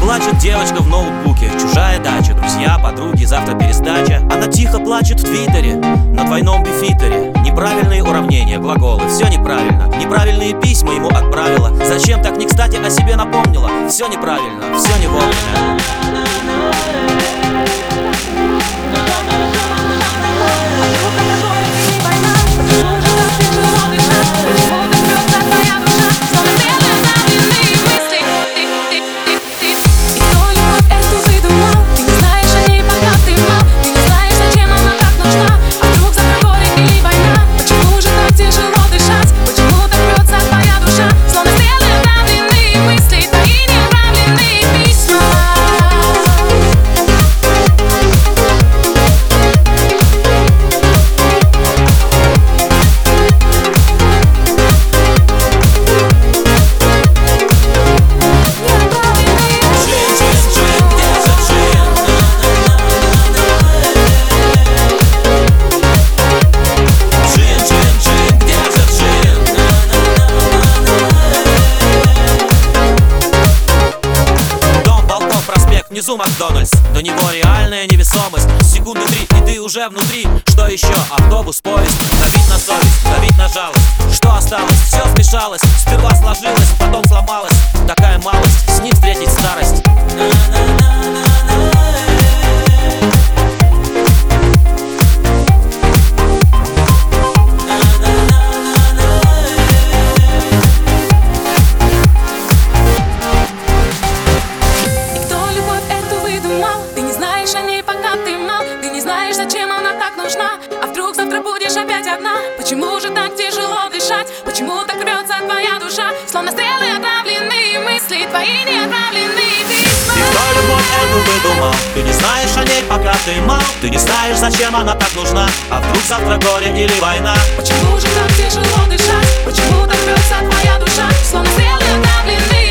Плачет девочка в ноутбуке, чужая дача, друзья, подруги, завтра пересдача. Она тихо плачет в твиттере, на двойном бифитере. Неправильные уравнения, глаголы, все неправильно. Неправильные письма ему отправила. Зачем так не кстати о себе напомнила? Все неправильно, все не вовремя. Внизу Макдональдс, до него реальная невесомость. Секунды 3, и ты уже внутри. Что еще? Автобус, поезд. Давить на совесть, давить на жалость. Что осталось? Все смешалось. Сперва сложилось, потом сломалось. Такая малость, с ним встретить старость. А вдруг завтра будешь опять одна? Почему же так тяжело дышать? Почему так рвется твоя душа? Словно стрелы отправленные мысли, твои неотправленные письма. И кто любовь эту выдумал? Ты не знаешь о ней, пока ты мал. Ты не знаешь, зачем она так нужна. А вдруг завтра горе или война? Почему же так тяжело дышать? Почему так рвется твоя душа? Словно стрелы отправленные